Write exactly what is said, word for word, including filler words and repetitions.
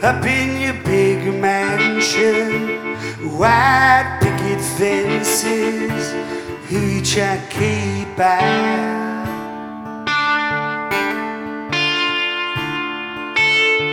up in your big mansion, white picket fences, who you try to keep out?